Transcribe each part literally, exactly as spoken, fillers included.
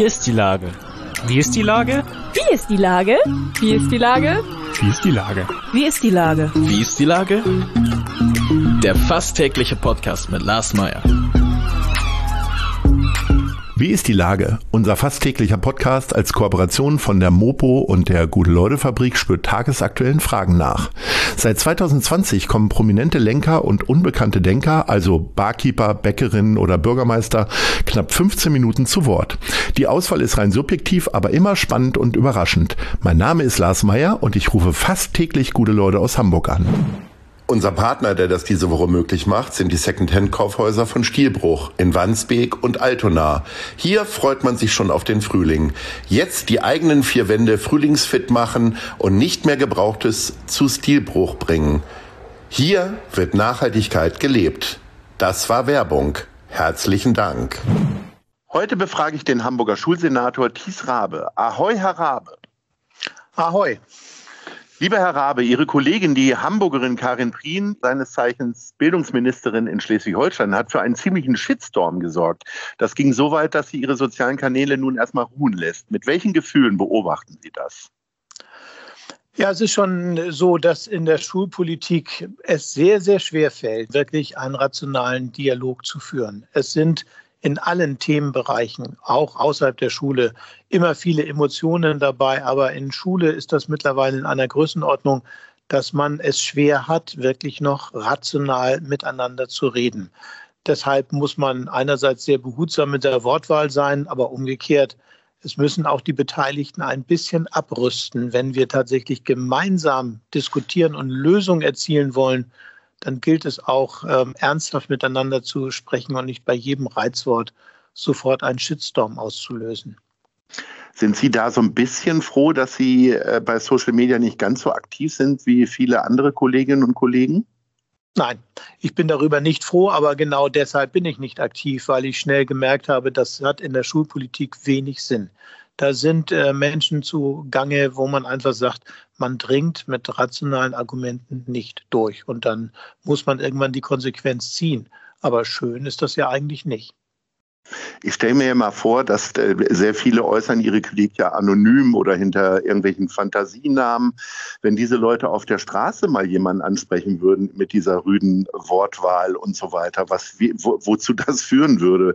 ist die Lage? Wie ist die Lage? Wie ist die Lage? Wie ist die Lage? Wie ist die Lage? Wie ist die Lage? Wie ist die Lage? Der fast tägliche Podcast mit Lars Meyer. Wie ist die Lage? Unser fast täglicher Podcast als Kooperation von der Mopo und der Gute-Leute-Fabrik spürt tagesaktuellen Fragen nach. Seit zwanzig zwanzig kommen prominente Lenker und unbekannte Denker, also Barkeeper, Bäckerinnen oder Bürgermeister, knapp fünfzehn Minuten zu Wort. Die Auswahl ist rein subjektiv, aber immer spannend und überraschend. Mein Name ist Lars Meyer und ich rufe fast täglich gute Leute aus Hamburg an. Unser Partner, der das diese Woche möglich macht, sind die Secondhand-Kaufhäuser von Stielbruch in Wandsbek und Altona. Hier freut man sich schon auf den Frühling. Jetzt die eigenen vier Wände frühlingsfit machen und nicht mehr Gebrauchtes zu Stielbruch bringen. Hier wird Nachhaltigkeit gelebt. Das war Werbung. Herzlichen Dank. Heute befrage ich den Hamburger Schulsenator Thies Rabe. Ahoi, Herr Rabe. Ahoi. Lieber Herr Rabe, Ihre Kollegin, die Hamburgerin Karin Prien, seines Zeichens Bildungsministerin in Schleswig-Holstein, hat für einen ziemlichen Shitstorm gesorgt. Das ging so weit, dass sie ihre sozialen Kanäle nun erstmal ruhen lässt. Mit welchen Gefühlen beobachten Sie das? Ja, es ist schon so, dass in der Schulpolitik es sehr, sehr schwer fällt, wirklich einen rationalen Dialog zu führen. Es sind in allen Themenbereichen, auch außerhalb der Schule, immer viele Emotionen dabei. Aber in Schule ist das mittlerweile in einer Größenordnung, dass man es schwer hat, wirklich noch rational miteinander zu reden. Deshalb muss man einerseits sehr behutsam mit der Wortwahl sein, aber umgekehrt, es müssen auch die Beteiligten ein bisschen abrüsten. Wenn wir tatsächlich gemeinsam diskutieren und Lösungen erzielen wollen, dann gilt es auch, ähm, ernsthaft miteinander zu sprechen und nicht bei jedem Reizwort sofort einen Shitstorm auszulösen. Sind Sie da so ein bisschen froh, dass Sie äh, bei Social Media nicht ganz so aktiv sind wie viele andere Kolleginnen und Kollegen? Nein, ich bin darüber nicht froh, aber genau deshalb bin ich nicht aktiv, weil ich schnell gemerkt habe, das hat in der Schulpolitik wenig Sinn. Da sind äh, Menschen zugange, wo man einfach sagt, man dringt mit rationalen Argumenten nicht durch. Und dann muss man irgendwann die Konsequenz ziehen. Aber schön ist das ja eigentlich nicht. Ich stelle mir ja mal vor, dass äh, sehr viele äußern ihre Kritik ja anonym oder hinter irgendwelchen Fantasienamen. Wenn diese Leute auf der Straße mal jemanden ansprechen würden mit dieser rüden Wortwahl und so weiter, was, wie, wo, wozu das führen würde.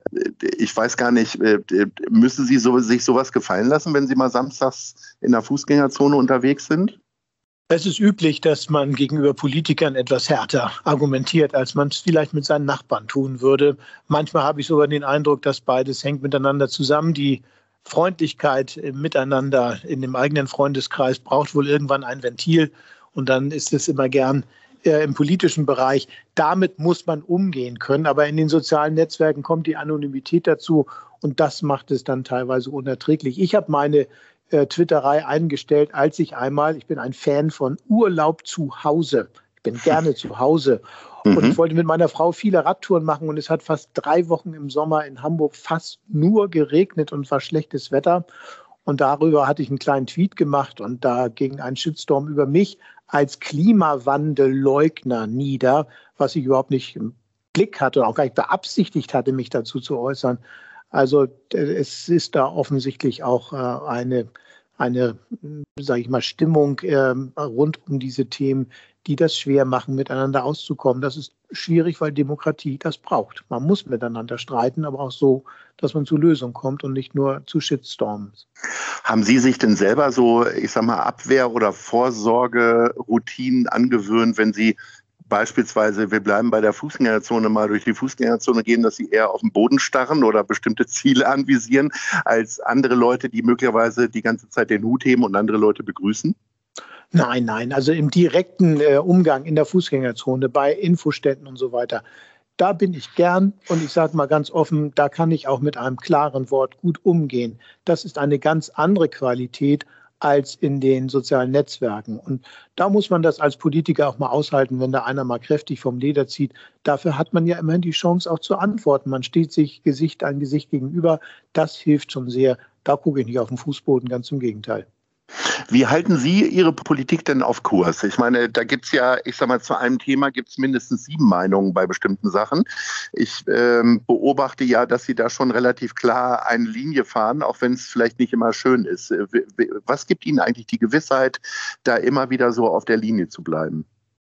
Ich weiß gar nicht, äh, müssen Sie so, sich sowas gefallen lassen, wenn Sie mal samstags in der Fußgängerzone unterwegs sind? Es ist üblich, dass man gegenüber Politikern etwas härter argumentiert, als man es vielleicht mit seinen Nachbarn tun würde. Manchmal habe ich sogar den Eindruck, dass beides hängt miteinander zusammen. Die Freundlichkeit miteinander in dem eigenen Freundeskreis braucht wohl irgendwann ein Ventil. Und dann ist es immer gern äh, im politischen Bereich. Damit muss man umgehen können. Aber in den sozialen Netzwerken kommt die Anonymität dazu. Und das macht es dann teilweise unerträglich. Ich habe meine Twitterei eingestellt, als ich einmal, ich bin ein Fan von Urlaub zu Hause. Ich bin gerne zu Hause. Und ich wollte mit meiner Frau viele Radtouren machen und es hat fast drei Wochen im Sommer in Hamburg fast nur geregnet und war schlechtes Wetter. Und darüber hatte ich einen kleinen Tweet gemacht und da ging ein Shitstorm über mich als Klimawandelleugner nieder, was ich überhaupt nicht im Blick hatte und auch gar nicht beabsichtigt hatte, mich dazu zu äußern. Also es ist da offensichtlich auch äh, eine, eine sage ich mal, Stimmung äh, rund um diese Themen, die das schwer machen, miteinander auszukommen. Das ist schwierig, weil Demokratie das braucht. Man muss miteinander streiten, aber auch so, dass man zu Lösungen kommt und nicht nur zu Shitstorms. Haben Sie sich denn selber so, ich sag mal, Abwehr- oder Vorsorgeroutinen angewöhnt, wenn Sie beispielsweise, wir bleiben bei der Fußgängerzone, mal durch die Fußgängerzone gehen, dass sie eher auf den Boden starren oder bestimmte Ziele anvisieren, als andere Leute, die möglicherweise die ganze Zeit den Hut heben und andere Leute begrüßen? Nein, nein, also im direkten äh, Umgang in der Fußgängerzone, bei Infoständen und so weiter, da bin ich gern und ich sage mal ganz offen, da kann ich auch mit einem klaren Wort gut umgehen. Das ist eine ganz andere Qualität als in den sozialen Netzwerken. Und da muss man das als Politiker auch mal aushalten, wenn da einer mal kräftig vom Leder zieht. Dafür hat man ja immerhin die Chance auch zu antworten. Man steht sich Gesicht an Gesicht gegenüber. Das hilft schon sehr. Da gucke ich nicht auf den Fußboden, ganz im Gegenteil. Wie halten Sie Ihre Politik denn auf Kurs? Ich meine, da gibt's ja, ich sag mal, zu einem Thema gibt's mindestens sieben Meinungen bei bestimmten Sachen. Ich ähm, beobachte ja, dass Sie da schon relativ klar eine Linie fahren, auch wenn es vielleicht nicht immer schön ist. Was gibt Ihnen eigentlich die Gewissheit, da immer wieder so auf der Linie zu bleiben?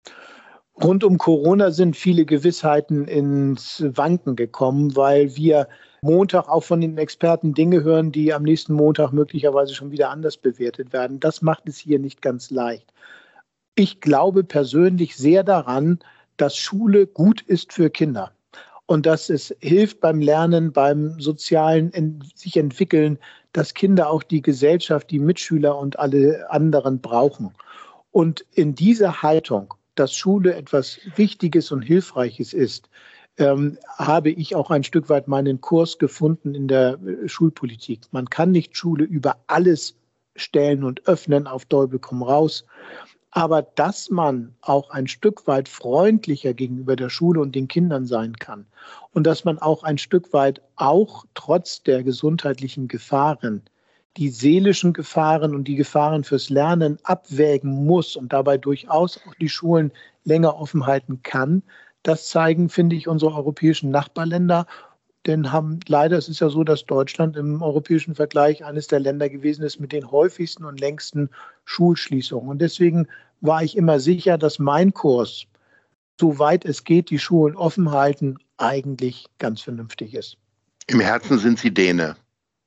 Rund um Corona sind viele Gewissheiten ins Wanken gekommen, weil wir Montag auch von den Experten Dinge hören, die am nächsten Montag möglicherweise schon wieder anders bewertet werden. Das macht es hier nicht ganz leicht. Ich glaube persönlich sehr daran, dass Schule gut ist für Kinder und dass es hilft beim Lernen, beim sozialen sich entwickeln, dass Kinder auch die Gesellschaft, die Mitschüler und alle anderen brauchen. Und in dieser Haltung, dass Schule etwas Wichtiges und Hilfreiches ist, ähm, habe ich auch ein Stück weit meinen Kurs gefunden in der äh, Schulpolitik. Man kann nicht Schule über alles stellen und öffnen, auf Teufel komm raus. Aber dass man auch ein Stück weit freundlicher gegenüber der Schule und den Kindern sein kann und dass man auch ein Stück weit auch trotz der gesundheitlichen Gefahren die seelischen Gefahren und die Gefahren fürs Lernen abwägen muss und dabei durchaus auch die Schulen länger offen halten kann, das zeigen, finde ich, unsere europäischen Nachbarländer. Denn haben leider, es ist ja so, dass Deutschland im europäischen Vergleich eines der Länder gewesen ist mit den häufigsten und längsten Schulschließungen. Und deswegen war ich immer sicher, dass mein Kurs, soweit es geht, die Schulen offen halten, eigentlich ganz vernünftig ist. Im Herzen sind Sie Däne.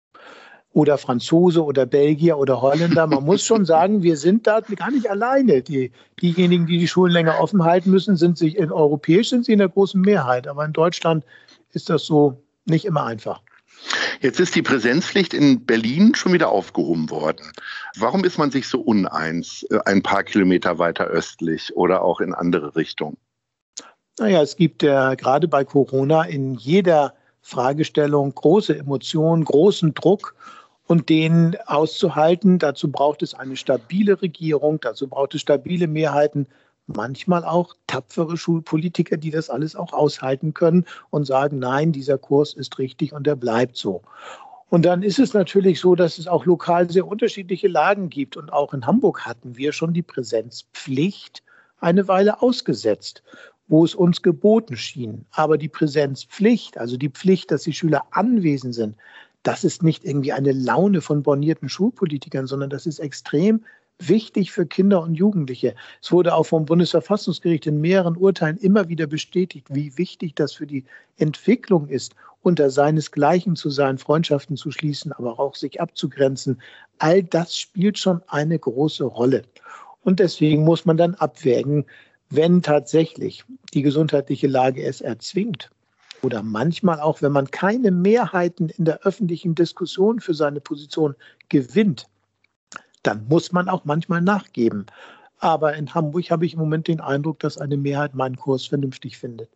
Oder Franzose oder Belgier oder Holländer. Man muss schon sagen, wir sind da gar nicht alleine. Die, diejenigen, die die Schulen länger offen halten müssen, sind sich in europäisch sind sie in der großen Mehrheit. Aber in Deutschland ist das so nicht immer einfach. Jetzt ist die Präsenzpflicht in Berlin schon wieder aufgehoben worden. Warum ist man sich so uneins, ein paar Kilometer weiter östlich oder auch in andere Richtungen? Naja, es gibt ja gerade bei Corona in jeder Fragestellung große Emotionen, großen Druck. Und den auszuhalten, dazu braucht es eine stabile Regierung, dazu braucht es stabile Mehrheiten, manchmal auch tapfere Schulpolitiker, die das alles auch aushalten können und sagen, nein, dieser Kurs ist richtig und der bleibt so. Und dann ist es natürlich so, dass es auch lokal sehr unterschiedliche Lagen gibt. Und auch in Hamburg hatten wir schon die Präsenzpflicht eine Weile ausgesetzt, wo es uns geboten schien. Aber die Präsenzpflicht, also die Pflicht, dass die Schüler anwesend sind, das ist nicht irgendwie eine Laune von bornierten Schulpolitikern, sondern das ist extrem wichtig für Kinder und Jugendliche. Es wurde auch vom Bundesverfassungsgericht in mehreren Urteilen immer wieder bestätigt, wie wichtig das für die Entwicklung ist, unter seinesgleichen zu sein, Freundschaften zu schließen, aber auch sich abzugrenzen. All das spielt schon eine große Rolle. Und deswegen muss man dann abwägen, wenn tatsächlich die gesundheitliche Lage es erzwingt, oder manchmal auch, wenn man keine Mehrheiten in der öffentlichen Diskussion für seine Position gewinnt, dann muss man auch manchmal nachgeben. Aber in Hamburg habe ich im Moment den Eindruck, dass eine Mehrheit meinen Kurs vernünftig findet.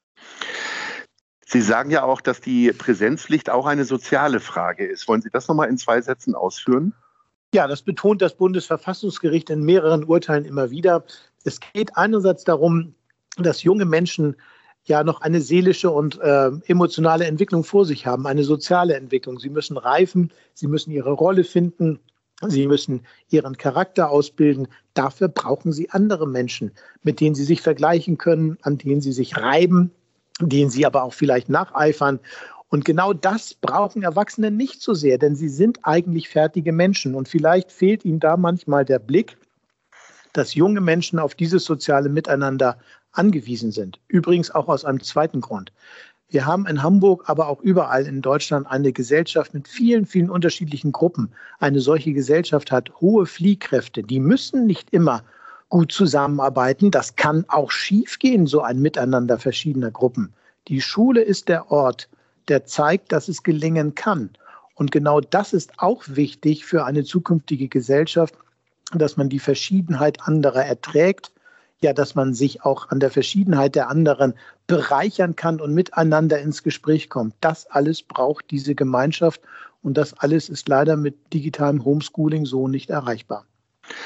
Sie sagen ja auch, dass die Präsenzpflicht auch eine soziale Frage ist. Wollen Sie das nochmal in zwei Sätzen ausführen? Ja, das betont das Bundesverfassungsgericht in mehreren Urteilen immer wieder. Es geht einerseits darum, dass junge Menschen ja noch eine seelische und äh, emotionale Entwicklung vor sich haben, eine soziale Entwicklung. Sie müssen reifen, sie müssen ihre Rolle finden, sie müssen ihren Charakter ausbilden. Dafür brauchen sie andere Menschen, mit denen sie sich vergleichen können, an denen sie sich reiben, denen sie aber auch vielleicht nacheifern. Und genau das brauchen Erwachsene nicht so sehr, denn sie sind eigentlich fertige Menschen. Und vielleicht fehlt ihnen da manchmal der Blick, dass junge Menschen auf dieses soziale Miteinander angewiesen sind. Übrigens auch aus einem zweiten Grund. Wir haben in Hamburg, aber auch überall in Deutschland eine Gesellschaft mit vielen, vielen unterschiedlichen Gruppen. Eine solche Gesellschaft hat hohe Fliehkräfte. Die müssen nicht immer gut zusammenarbeiten. Das kann auch schiefgehen, so ein Miteinander verschiedener Gruppen. Die Schule ist der Ort, der zeigt, dass es gelingen kann. Und genau das ist auch wichtig für eine zukünftige Gesellschaft, dass man die Verschiedenheit anderer erträgt, ja, dass man sich auch an der Verschiedenheit der anderen bereichern kann und miteinander ins Gespräch kommt. Das alles braucht diese Gemeinschaft und das alles ist leider mit digitalem Homeschooling so nicht erreichbar.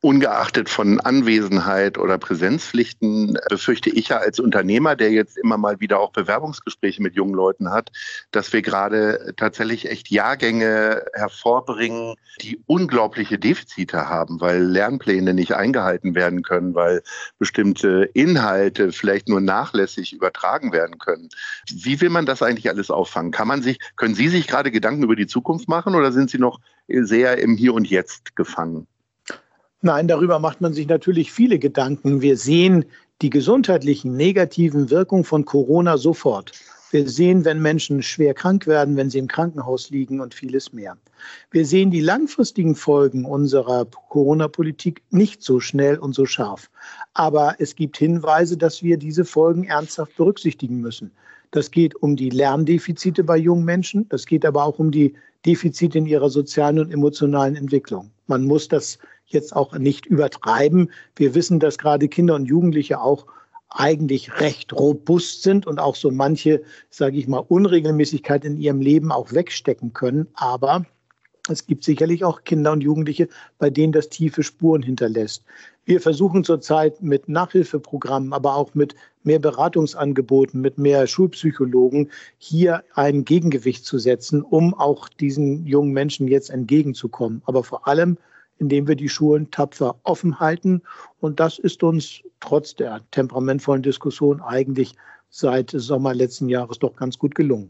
Ungeachtet von Anwesenheit oder Präsenzpflichten befürchte ich ja als Unternehmer, der jetzt immer mal wieder auch Bewerbungsgespräche mit jungen Leuten hat, dass wir gerade tatsächlich echt Jahrgänge hervorbringen, die unglaubliche Defizite haben, weil Lernpläne nicht eingehalten werden können, weil bestimmte Inhalte vielleicht nur nachlässig übertragen werden können. Wie will man das eigentlich alles auffangen? Kann man sich, können Sie sich gerade Gedanken über die Zukunft machen oder sind Sie noch sehr im Hier und Jetzt gefangen? Nein, darüber macht man sich natürlich viele Gedanken. Wir sehen die gesundheitlichen negativen Wirkungen von Corona sofort. Wir sehen, wenn Menschen schwer krank werden, wenn sie im Krankenhaus liegen und vieles mehr. Wir sehen die langfristigen Folgen unserer Corona-Politik nicht so schnell und so scharf. Aber es gibt Hinweise, dass wir diese Folgen ernsthaft berücksichtigen müssen. Das geht um die Lerndefizite bei jungen Menschen. Das geht aber auch um die Defizite in ihrer sozialen und emotionalen Entwicklung. Man muss das jetzt auch nicht übertreiben. Wir wissen, dass gerade Kinder und Jugendliche auch eigentlich recht robust sind und auch so manche, sage ich mal, Unregelmäßigkeit in ihrem Leben auch wegstecken können. Aber es gibt sicherlich auch Kinder und Jugendliche, bei denen das tiefe Spuren hinterlässt. Wir versuchen zurzeit mit Nachhilfeprogrammen, aber auch mit mehr Beratungsangeboten, mit mehr Schulpsychologen hier ein Gegengewicht zu setzen, um auch diesen jungen Menschen jetzt entgegenzukommen. Aber vor allem, indem wir die Schulen tapfer offen halten. Und das ist uns trotz der temperamentvollen Diskussion eigentlich seit Sommer letzten Jahres doch ganz gut gelungen.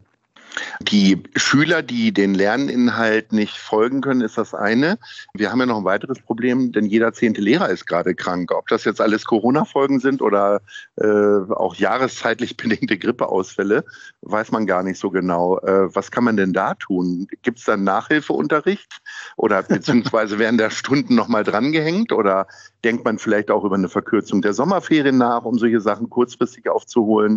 Die Schüler, die den Lerninhalt nicht folgen können, ist das eine. Wir haben ja noch ein weiteres Problem, denn jeder zehnte Lehrer ist gerade krank. Ob das jetzt alles Corona-Folgen sind oder äh, auch jahreszeitlich bedingte Grippeausfälle, weiß man gar nicht so genau. Äh, was kann man denn da tun? Gibt es dann Nachhilfeunterricht oder beziehungsweise werden da Stunden nochmal drangehängt oder denkt man vielleicht auch über eine Verkürzung der Sommerferien nach, um solche Sachen kurzfristig aufzuholen?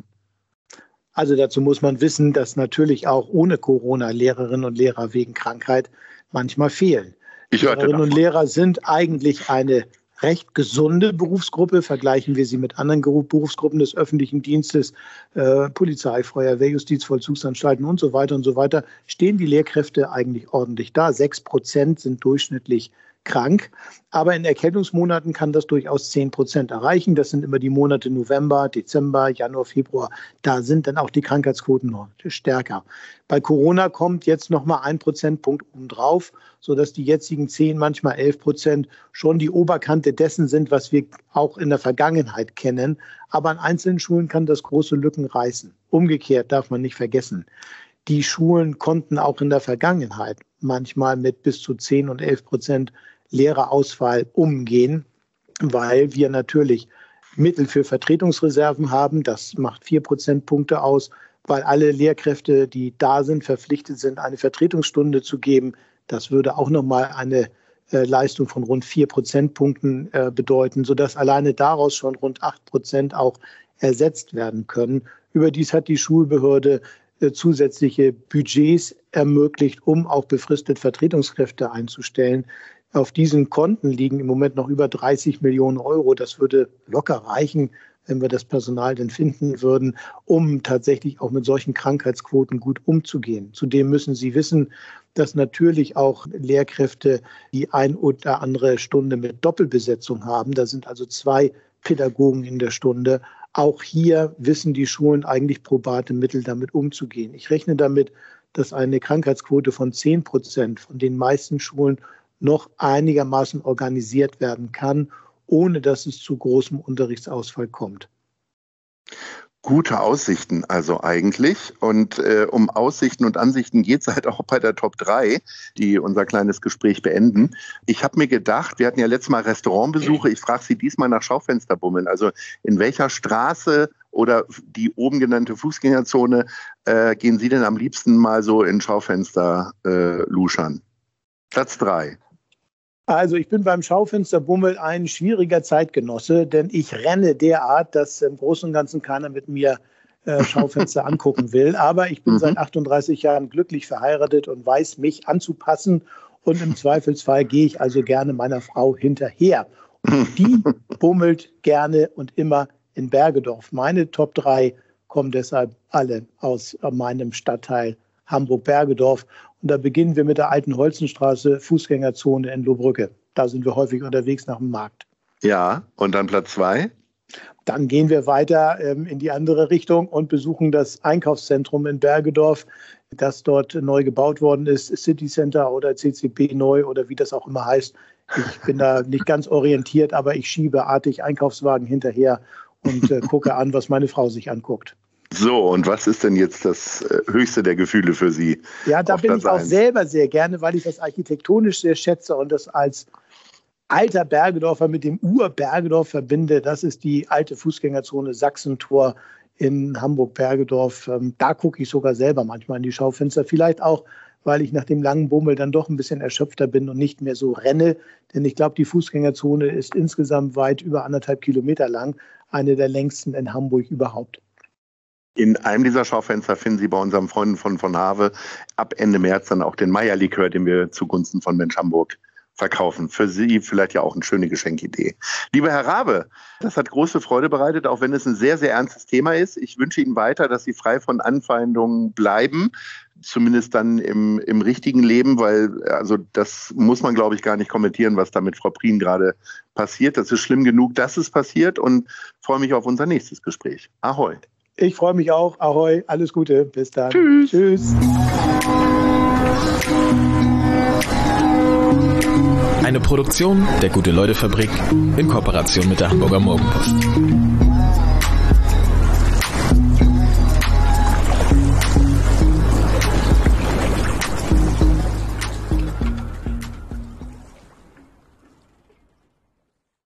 Also dazu muss man wissen, dass natürlich auch ohne Corona Lehrerinnen und Lehrer wegen Krankheit manchmal fehlen. Ich hörte Lehrerinnen davon. und Lehrer sind eigentlich eine recht gesunde Berufsgruppe. Vergleichen wir sie mit anderen Berufsgruppen des öffentlichen Dienstes, äh, Polizei, Feuerwehr, Justizvollzugsanstalten und so weiter und so weiter, stehen die Lehrkräfte eigentlich ordentlich da. Sechs Prozent sind durchschnittlich krank. Aber in Erkältungsmonaten kann das durchaus zehn Prozent erreichen. Das sind immer die Monate November, Dezember, Januar, Februar. Da sind dann auch die Krankheitsquoten noch stärker. Bei Corona kommt jetzt nochmal ein Prozentpunkt obendrauf, sodass die jetzigen zehn, manchmal elf Prozent schon die Oberkante dessen sind, was wir auch in der Vergangenheit kennen. Aber an einzelnen Schulen kann das große Lücken reißen. Umgekehrt darf man nicht vergessen. Die Schulen konnten auch in der Vergangenheit manchmal mit bis zu zehn und elf Prozent Lehrerausfall umgehen, weil wir natürlich Mittel für Vertretungsreserven haben. Das macht vier Prozentpunkte aus, weil alle Lehrkräfte, die da sind, verpflichtet sind, eine Vertretungsstunde zu geben. Das würde auch nochmal eine äh, Leistung von rund vier Prozentpunkten äh, bedeuten, sodass alleine daraus schon rund acht Prozent auch ersetzt werden können. Überdies hat die Schulbehörde äh, zusätzliche Budgets ermöglicht, um auch befristet Vertretungskräfte einzustellen. Auf diesen Konten liegen im Moment noch über dreißig Millionen Euro. Das würde locker reichen, wenn wir das Personal denn finden würden, um tatsächlich auch mit solchen Krankheitsquoten gut umzugehen. Zudem müssen Sie wissen, dass natürlich auch Lehrkräfte die ein oder andere Stunde mit Doppelbesetzung haben. Da sind also zwei Pädagogen in der Stunde. Auch hier wissen die Schulen eigentlich probate Mittel, damit umzugehen. Ich rechne damit, dass eine Krankheitsquote von zehn Prozent von den meisten Schulen noch einigermaßen organisiert werden kann, ohne dass es zu großem Unterrichtsausfall kommt. Gute Aussichten also eigentlich. Und äh, um Aussichten und Ansichten geht es halt auch bei der Top drei, die unser kleines Gespräch beenden. Ich habe mir gedacht, wir hatten ja letztes Mal Restaurantbesuche, ich frage Sie diesmal nach Schaufensterbummeln. Also in welcher Straße oder die oben genannte Fußgängerzone äh, gehen Sie denn am liebsten mal so in Schaufenster äh, luschern? Platz drei. Also ich bin beim Schaufensterbummel ein schwieriger Zeitgenosse, denn ich renne derart, dass im Großen und Ganzen keiner mit mir äh, Schaufenster angucken will. Aber ich bin mhm. seit achtunddreißig Jahren glücklich verheiratet und weiß, mich anzupassen. Und im Zweifelsfall gehe ich also gerne meiner Frau hinterher. Und die bummelt gerne und immer in Bergedorf. Meine Top drei kommen deshalb alle aus meinem Stadtteil Hamburg-Bergedorf. Und da beginnen wir mit der alten Holzenstraße, Fußgängerzone in Lohbrügge. Da sind wir häufig unterwegs nach dem Markt. Ja, und dann Platz zwei? Dann gehen wir weiter ähm, in die andere Richtung und besuchen das Einkaufszentrum in Bergedorf, das dort neu gebaut worden ist, City Center oder C C P neu oder wie das auch immer heißt. Ich bin da nicht ganz orientiert, aber ich schiebe artig Einkaufswagen hinterher und äh, gucke an, was meine Frau sich anguckt. So, und was ist denn jetzt das äh, höchste der Gefühle für Sie? Ja, da bin ich auch selber sehr gerne, weil ich das architektonisch sehr schätze und das als alter Bergedorfer mit dem Ur-Bergedorf verbinde. Das ist die alte Fußgängerzone Sachsentor in Hamburg-Bergedorf. Da gucke ich sogar selber manchmal in die Schaufenster. Vielleicht auch, weil ich nach dem langen Bummel dann doch ein bisschen erschöpfter bin und nicht mehr so renne. Denn ich glaube, die Fußgängerzone ist insgesamt weit über anderthalb Kilometer lang. Eine der längsten in Hamburg überhaupt. In einem dieser Schaufenster finden Sie bei unseren Freunden von von Have ab Ende März dann auch den Meyer-Likör, den wir zugunsten von Mensch Hamburg verkaufen. Für Sie vielleicht ja auch eine schöne Geschenkidee. Lieber Herr Rabe, das hat große Freude bereitet, auch wenn es ein sehr, sehr ernstes Thema ist. Ich wünsche Ihnen weiter, dass Sie frei von Anfeindungen bleiben, zumindest dann im, im richtigen Leben, weil also das muss man, glaube ich, gar nicht kommentieren, was da mit Frau Prien gerade passiert. Das ist schlimm genug, dass es passiert und freue mich auf unser nächstes Gespräch. Ahoi. Ich freue mich auch. Ahoi, alles Gute. Bis dann. Tschüss. Tschüss. Eine Produktion der Gute-Leute-Fabrik in Kooperation mit der Hamburger Morgenpost.